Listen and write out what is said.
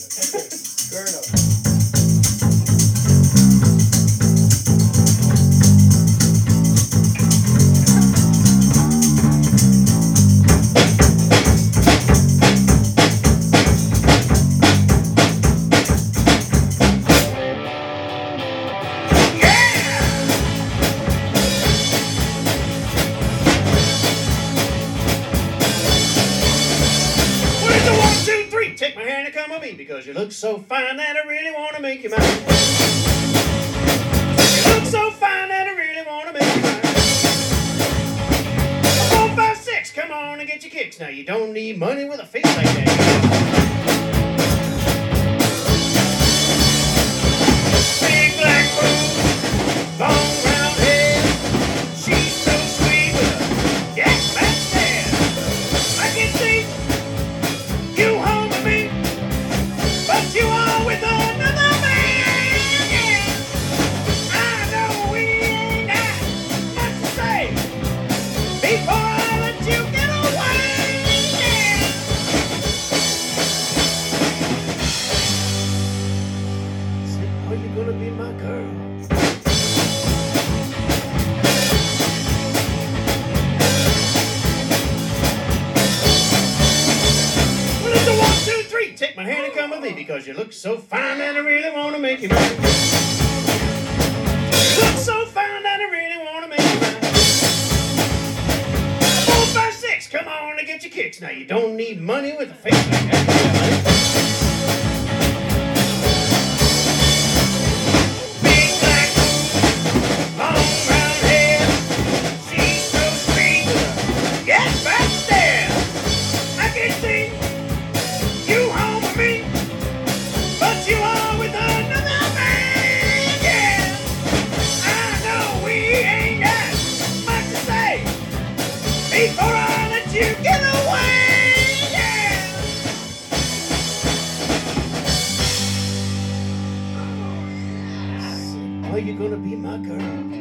Fair enough. Take my hand and come with me because you look so fine that I really want to make you mine. You look so fine that I really want to make you mine. 4, 5, 6, come on and get your kicks. Now you don't need money with a face like that. Big black boots, long round head. She's so sweet with a gas back stare. I can see you home. But you are with another man, yeah. I know we ain't got much to say before I let you get away, yeah. Say, are you gonna be my girl? Well, it's a 1, 2, 3. Take my hand and come with me because you look so fine that I really want to make you mine. You look so fine that I really want to make you mine. 4, 5, 6, come on and get your kicks. Now you don't need money with a face like that. Big black boots, long brown hair. She's so sweet with a gas back stare. I can see you home with me, but you are with another man, yeah. I know we ain't got much to say before I let you get away, yeah. Are you gonna be my girl?